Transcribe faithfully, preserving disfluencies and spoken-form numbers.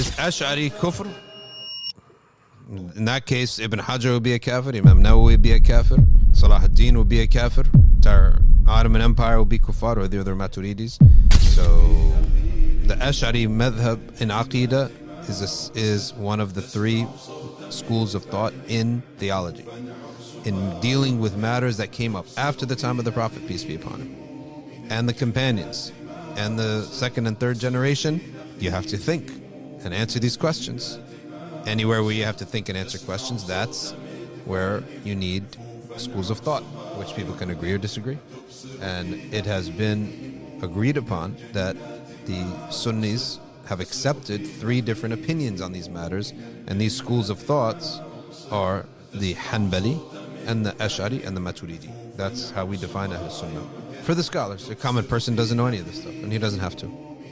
Is Ash'ari kufr? In that case, Ibn Hajar would be a kafir, Imam Nawawi would be a kafir, Salah ad-Din would be a kafir, entire Ottoman Empire would be kuffar, or the other Maturidis. So the Ash'ari madhab in Aqidah is, a, is one of the three schools of thought in theology, in dealing with matters that came up after the time of the Prophet, peace be upon him, and the companions, and the second and third generation. You have to think and answer these questions. Anywhere where you have to think and answer questions, that's where you need schools of thought, which people can agree or disagree. And it has been agreed upon that the Sunnis have accepted three different opinions on these matters, and these schools of thoughts are the Hanbali and the Ash'ari and the Maturidi. That's how we define Ahl Sunnah. For the scholars, a common person doesn't know any of this stuff, and he doesn't have to.